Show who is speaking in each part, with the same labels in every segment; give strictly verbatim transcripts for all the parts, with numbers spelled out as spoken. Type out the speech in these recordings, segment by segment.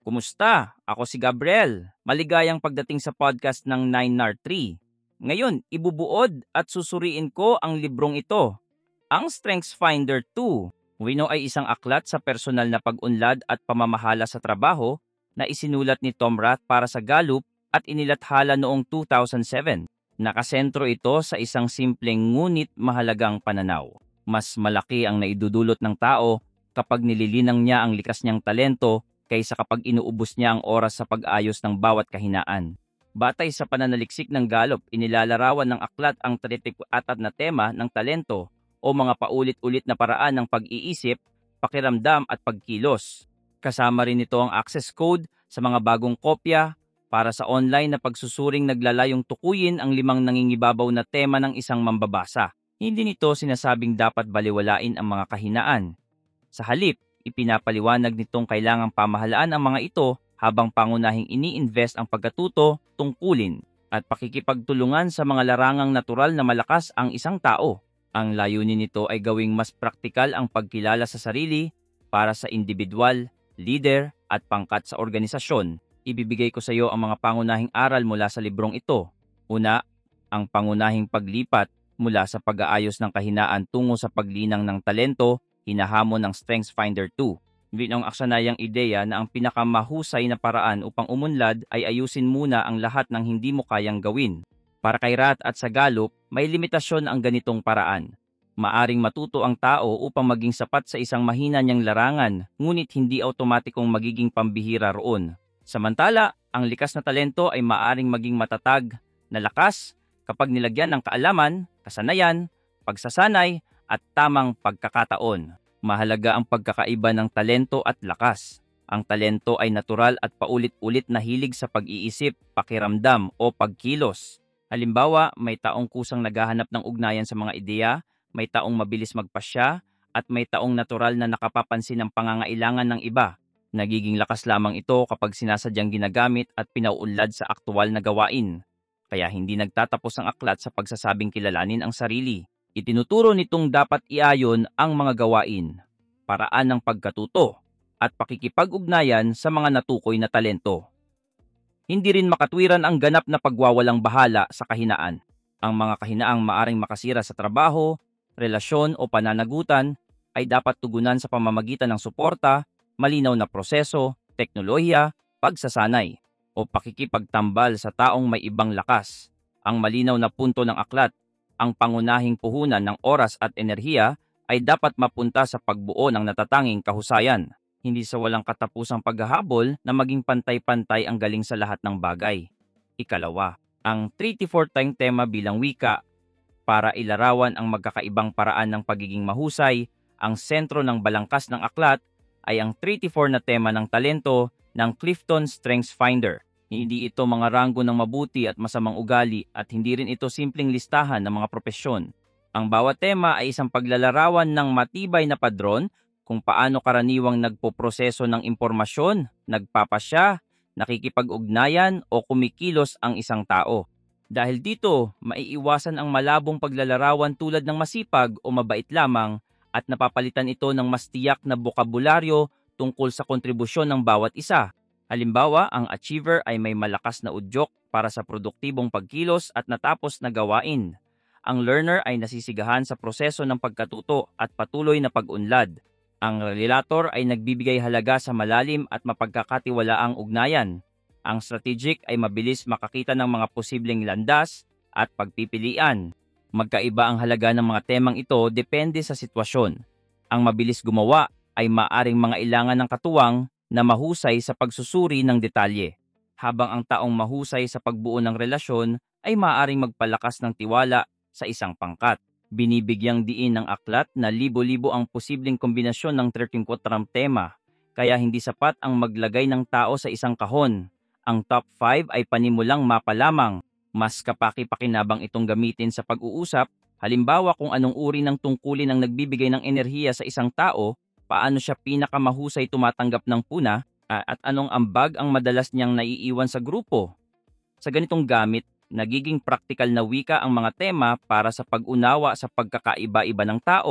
Speaker 1: Kumusta? Ako si Gabriel. Maligayang pagdating sa podcast ng nine nar three. Ngayon, ibubuod at susuriin ko ang librong ito, ang Strengths Finder two. Wino ay isang aklat sa personal na pag-unlad at pamamahala sa trabaho na isinulat ni Tom Rath para sa Gallup at inilathala noong two thousand seven. Nakasentro ito sa isang simpleng ngunit mahalagang pananaw. Mas malaki ang naidudulot ng tao kapag nililinang niya ang likas niyang talento kaysa kapag inuubos niya ang oras sa pag-ayos ng bawat kahinaan. Batay sa pananaliksik ng Gallup, inilalarawan ng aklat ang thirty-apat na tema ng talento o mga paulit-ulit na paraan ng pag-iisip, pakiramdam at pagkilos. Kasama rin nito ang access code sa mga bagong kopya para sa online na pagsusuring naglalayong tukuyin ang limang nangingibabaw na tema ng isang mambabasa. Hindi nito sinasabing dapat baliwalain ang mga kahinaan. Sa halip, ipinapaliwanag nitong kailangang pamahalaan ang mga ito habang pangunahing ini-invest ang pagkatuto, tungkulin, at pakikipagtulungan sa mga larangang natural na malakas ang isang tao. Ang layunin nito ay gawing mas praktikal ang pagkilala sa sarili para sa individual, leader, at pangkat sa organisasyon. Ibibigay ko sa iyo ang mga pangunahing aral mula sa librong ito. Una, ang pangunahing paglipat mula sa pag-aayos ng kahinaan tungo sa paglinang ng talento, hinahamon ng Strengths Finder two. Binong aksanayang ideya na ang pinakamahusay na paraan upang umunlad ay ayusin muna ang lahat ng hindi mo kayang gawin. Para kay Rath at sa Gallup, may limitasyon ang ganitong paraan. Maaring matuto ang tao upang maging sapat sa isang mahina niyang larangan, ngunit hindi automatikong magiging pambihira roon. Samantala, ang likas na talento ay maaring maging matatag na lakas kapag nilagyan ng kaalaman, kasanayan, pagsasanay, at tamang pagkakataon. Mahalaga ang pagkakaiba ng talento at lakas. Ang talento ay natural at paulit-ulit na hilig sa pag-iisip, pakiramdam o pagkilos. Halimbawa, may taong kusang naghahanap ng ugnayan sa mga ideya, may taong mabilis magpasya, at may taong natural na nakapapansin ng pangangailangan ng iba. Nagiging lakas lamang ito kapag sinasadyang ginagamit at pinauunlad sa aktual na gawain. Kaya hindi nagtatapos ang aklat sa pagsasabing kilalanin ang sarili. Itinuturo nitong dapat iayon ang mga gawain, paraan ng pagkatuto, at pakikipag-ugnayan sa mga natukoy na talento. Hindi rin makatwiran ang ganap na pagwawalang bahala sa kahinaan. Ang mga kahinaang maaring makasira sa trabaho, relasyon o pananagutan ay dapat tugunan sa pamamagitan ng suporta, malinaw na proseso, teknolohiya, pagsasanay, o pakikipagtambal sa taong may ibang lakas. Ang malinaw na punto ng aklat, ang pangunahing puhunan ng oras at enerhiya ay dapat mapunta sa pagbuo ng natatanging kahusayan, hindi sa walang katapusang paghahabol na maging pantay-pantay ang galing sa lahat ng bagay. Ikalawa, ang thirty-four tayong tema bilang wika. Para ilarawan ang magkakaibang paraan ng pagiging mahusay, ang sentro ng balangkas ng aklat ay ang thirty-four na tema ng talento ng Clifton Strengths Finder. Hindi ito mga ranggo ng mabuti at masamang ugali at hindi rin ito simpleng listahan ng mga propesyon. Ang bawat tema ay isang paglalarawan ng matibay na padron kung paano karaniwang nagpoproseso ng impormasyon, nagpapasya, nakikipag-ugnayan o kumikilos ang isang tao. Dahil dito, maiiwasan ang malabong paglalarawan tulad ng masipag o mabait lamang at napapalitan ito ng mas tiyak na bokabularyo tungkol sa kontribusyon ng bawat isa. Halimbawa, ang achiever ay may malakas na udyok para sa produktibong pagkilos at natapos na gawain. Ang learner ay nasisigahan sa proseso ng pagkatuto at patuloy na pag-unlad. Ang relator ay nagbibigay halaga sa malalim at mapagkakatiwalaang ugnayan. Ang strategic ay mabilis makakita ng mga posibleng landas at pagpipilian. Magkaiba ang halaga ng mga temang ito depende sa sitwasyon. Ang mabilis gumawa ay maaring mangailangan ng katuwang na mahusay sa pagsusuri ng detalye, habang ang taong mahusay sa pagbuo ng relasyon ay maaring magpalakas ng tiwala sa isang pangkat. Binibigyang diin ng aklat na libo-libo ang posibleng kombinasyon ng thirty-four tema, kaya hindi sapat ang maglagay ng tao sa isang kahon. Ang top five ay panimulang mapa lamang. Mas kapaki-pakinabang itong gamitin sa pag-uusap, halimbawa kung anong uri ng tungkulin ang nagbibigay ng enerhiya sa isang tao, paano siya pinakamahusay tumatanggap ng puna, at anong ambag ang madalas niyang naiiwan sa grupo. Sa ganitong gamit, nagiging praktikal na wika ang mga tema para sa pag-unawa sa pagkakaiba-iba ng tao.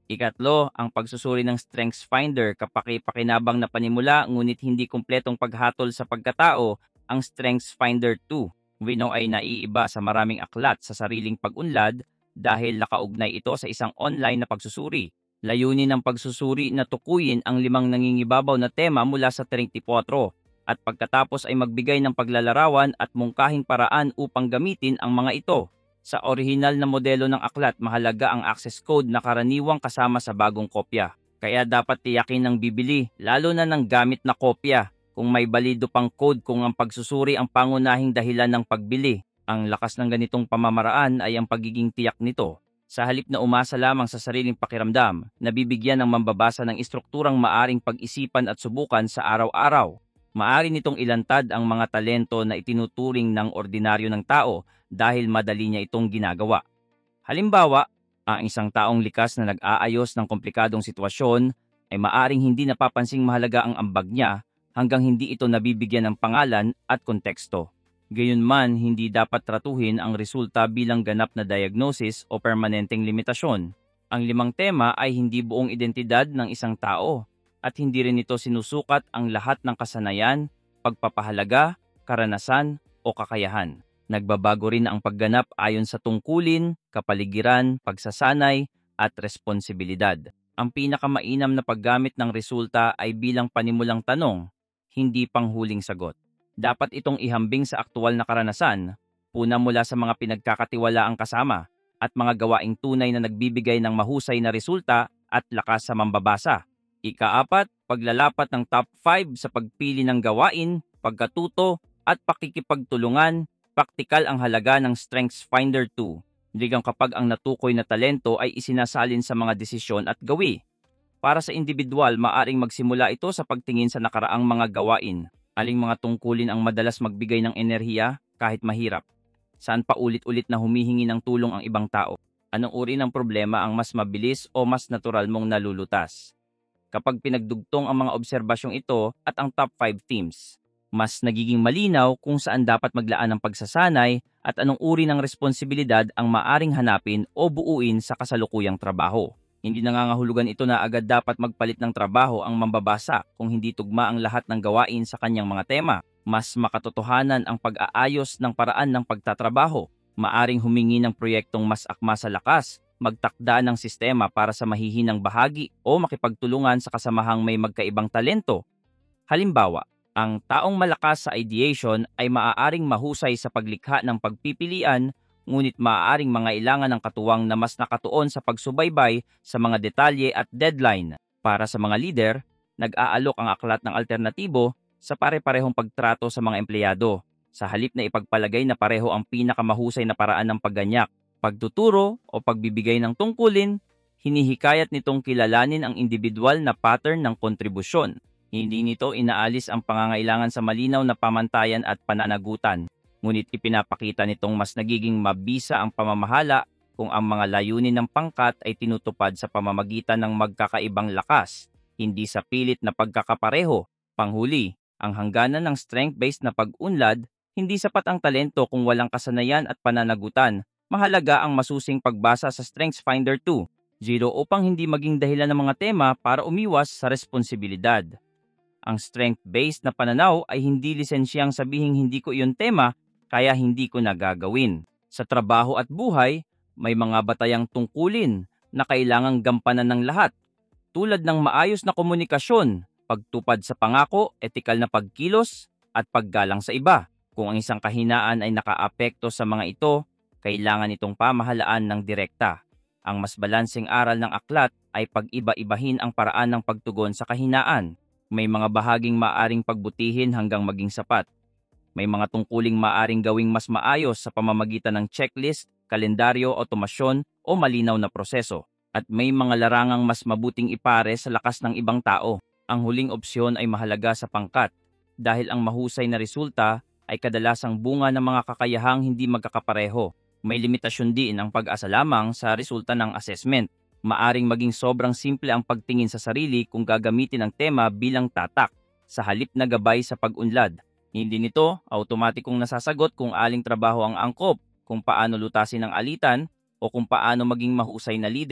Speaker 1: Ikatlo, ang pagsusuri ng Strengths Finder kapaki-pakinabang na panimula ngunit hindi kumpletong paghatol sa pagkatao. Ang Strengths Finder two Wino ay naiiba sa maraming aklat sa sariling pag-unlad dahil nakaugnay ito sa isang online na pagsusuri. Layunin ng pagsusuri na tukuyin ang limang nangingibabaw na tema mula sa thirty-four at pagkatapos ay magbigay ng paglalarawan at mungkahing paraan upang gamitin ang mga ito. Sa orihinal na modelo ng aklat, mahalaga ang access code na karaniwang kasama sa bagong kopya. Kaya dapat tiyakin ng bibili, lalo na ng gamit na kopya, kung may balido pang code kung ang pagsusuri ang pangunahing dahilan ng pagbili. Ang lakas ng ganitong pamamaraan ay ang pagiging tiyak nito. Sa halip na umasa lamang sa sariling pakiramdam, nabibigyan ng mambabasa ng istrukturang maaring pag-isipan at subukan sa araw-araw. Maari nitong ilantad ang mga talento na itinuturing ng ordinaryo ng tao dahil madali niya itong ginagawa. Halimbawa, ang isang taong likas na nag-aayos ng komplikadong sitwasyon ay maaring hindi napapansing mahalaga ang ambag niya hanggang hindi ito nabibigyan ng pangalan at konteksto. Gayunman, hindi dapat tratuhin ang resulta bilang ganap na diagnosis o permanenteng limitasyon. Ang limang tema ay hindi buong identidad ng isang tao at hindi rin ito sinusukat ang lahat ng kasanayan, pagpapahalaga, karanasan o kakayahan. Nagbabago rin ang pagganap ayon sa tungkulin, kapaligiran, pagsasanay at responsibilidad. Ang pinakamainam na paggamit ng resulta ay bilang panimulang tanong, hindi panghuling sagot. Dapat itong ihambing sa aktual na karanasan, puna mula sa mga pinagkakatiwalaang kasama at mga gawaing tunay na nagbibigay ng mahusay na resulta at lakas sa mambabasa. Ikaapat, paglalapat ng top five sa pagpili ng gawain, pagkatuto at pakikipagtulungan. Praktikal ang halaga ng Strengths Finder two. Ligang kapag ang natukoy na talento ay isinasalin sa mga desisyon at gawi. Para sa individual, maaring magsimula ito sa pagtingin sa nakaraang mga gawain. Aling mga tungkulin ang madalas magbigay ng enerhiya kahit mahirap? Saan pa ulit-ulit na humihingi ng tulong ang ibang tao? Anong uri ng problema ang mas mabilis o mas natural mong nalulutas? Kapag pinagdugtong ang mga obserbasyong ito at ang top five themes, mas nagiging malinaw kung saan dapat maglaan ng pagsasanay at anong uri ng responsibilidad ang maaring hanapin o buuin sa kasalukuyang trabaho. Hindi nangangahulugan ito na agad dapat magpalit ng trabaho ang mambabasa kung hindi tugma ang lahat ng gawain sa kanyang mga tema. Mas makatotohanan ang pag-aayos ng paraan ng pagtatrabaho. Maaring humingi ng proyektong mas akma sa lakas, magtakda ng sistema para sa mahihinang bahagi o makipagtulungan sa kasamahang may magkaibang talento. Halimbawa, ang taong malakas sa ideation ay maaaring mahusay sa paglikha ng pagpipilian, ngunit maaaring mangailangan ng katuwang na mas nakatuon sa pagsubaybay sa mga detalye at deadline. Para sa mga leader, nag-aalok ang aklat ng alternatibo sa pare-parehong pagtrato sa mga empleyado, sa halip na ipagpalagay na pareho ang pinakamahusay na paraan ng pagganyak. Pagtuturo o pagbibigay ng tungkulin, hinihikayat nitong kilalanin ang individual na pattern ng kontribusyon. Hindi nito inaalis ang pangangailangan sa malinaw na pamantayan at pananagutan, ngunit ipinapakita nitong mas nagiging mabisa ang pamamahala kung ang mga layunin ng pangkat ay tinutupad sa pamamagitan ng magkakaibang lakas, hindi sa pilit na pagkakapareho. Panghuli, ang hangganan ng strength-based na pag-unlad, hindi sapat ang talento kung walang kasanayan at pananagutan. Mahalaga ang masusing pagbasa sa Strengths Finder two point oh upang hindi maging dahilan ng mga tema para umiwas sa responsibilidad. Ang strength-based na pananaw ay hindi lisensyang sabihing hindi ko iyon tema, kaya hindi ko nagagawin. Sa trabaho at buhay, may mga batayang tungkulin na kailangang gampanan ng lahat, tulad ng maayos na komunikasyon, pagtupad sa pangako, etikal na pagkilos, at paggalang sa iba. Kung ang isang kahinaan ay nakaapekto sa mga ito, kailangan itong pamahalaan ng direkta. Ang mas balanseng aral ng aklat ay pag-iba-ibahin ang paraan ng pagtugon sa kahinaan. May mga bahaging maaring pagbutihin hanggang maging sapat. May mga tungkuling maaring gawing mas maayos sa pamamagitan ng checklist, kalendaryo, otomasyon o malinaw na proseso. At may mga larangang mas mabuting ipare sa lakas ng ibang tao. Ang huling opsyon ay mahalaga sa pangkat dahil ang mahusay na resulta ay kadalasang bunga ng mga kakayahang hindi magkakapareho. May limitasyon din ang pag-asa lamang sa resulta ng assessment. Maaring maging sobrang simple ang pagtingin sa sarili kung gagamitin ang tema bilang tatak sa halip na gabay sa pag-unlad. Hindi nito automatikong nasasagot kung aling trabaho ang angkop, kung paano lutasin ang alitan, o kung paano maging mahusay na leader.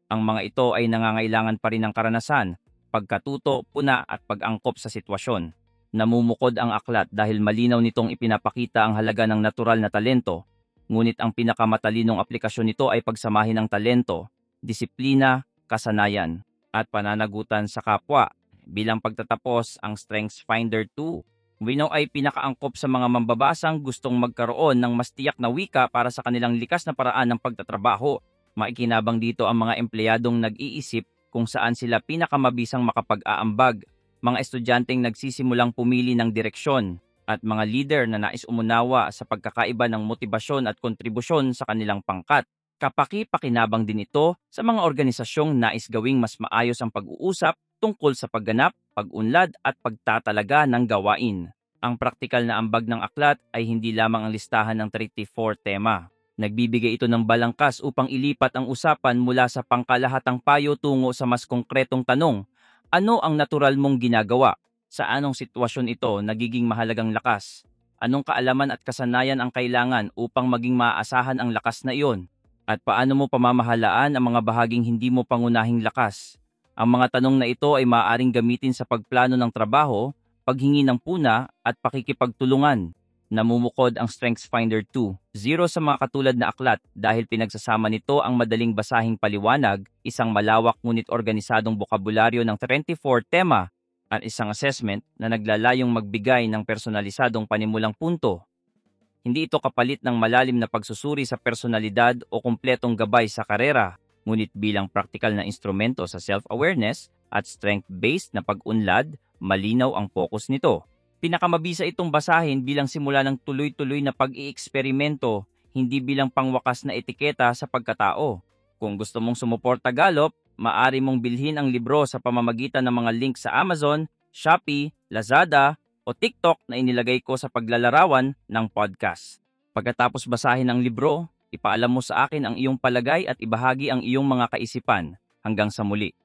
Speaker 1: Ang mga ito ay nangangailangan pa rin ng karanasan, pagkatuto, puna at pag-angkop sa sitwasyon. Namumukod ang aklat dahil malinaw nitong ipinapakita ang halaga ng natural na talento, ngunit ang pinakamatalinong aplikasyon nito ay pagsamahin ng talento, disiplina, kasanayan, at pananagutan sa kapwa. Bilang pagtatapos, ang StrengthsFinder two Wino ay pinakaangkop sa mga mambabasang gustong magkaroon ng mas tiyak na wika para sa kanilang likas na paraan ng pagtatrabaho. Maikinabang dito ang mga empleyadong nag-iisip kung saan sila pinakamabisang makapag-aambag, mga estudyanteng nagsisimulang pumili ng direksyon, at mga leader na nais umunawa sa pagkakaiba ng motibasyon at kontribusyon sa kanilang pangkat. Kapaki-pakinabang din ito sa mga organisasyong nais gawing mas maayos ang pag-uusap tungkol sa pagganap, pag-unlad at pagtatalaga ng gawain. Ang praktikal na ambag ng aklat ay hindi lamang ang listahan ng thirty-four tema. Nagbibigay ito ng balangkas upang ilipat ang usapan mula sa pangkalahatang payo tungo sa mas konkretong tanong. Ano ang natural mong ginagawa? Sa anong sitwasyon ito nagiging mahalagang lakas? Anong kaalaman at kasanayan ang kailangan upang maging maaasahan ang lakas na iyon? At paano mo pamamahalaan ang mga bahaging hindi mo pangunahing lakas? Ang mga tanong na ito ay maaaring gamitin sa pagplano ng trabaho, paghingi ng puna, at pakikipagtulungan. Namumukod ang StrengthsFinder two Zero sa mga katulad na aklat dahil pinagsasama nito ang madaling basahing paliwanag, isang malawak ngunit organisadong bokabularyo ng thirty-four tema, at isang assessment na naglalayong magbigay ng personalisadong panimulang punto. Hindi ito kapalit ng malalim na pagsusuri sa personalidad o kumpletong gabay sa karera, ngunit bilang praktikal na instrumento sa self-awareness at strength-based na pag-unlad, malinaw ang focus nito. Pinakamabisa itong basahin bilang simula ng tuloy-tuloy na pag-iiksperimento, hindi bilang pangwakas na etiketa sa pagkatao. Kung gusto mong sumuporta Gallup, maaari mong bilhin ang libro sa pamamagitan ng mga link sa Amazon, Shopee, Lazada, o TikTok na inilagay ko sa paglalarawan ng podcast. Pagkatapos basahin ang libro, ipaalam mo sa akin ang iyong palagay at ibahagi ang iyong mga kaisipan. Hanggang sa muli.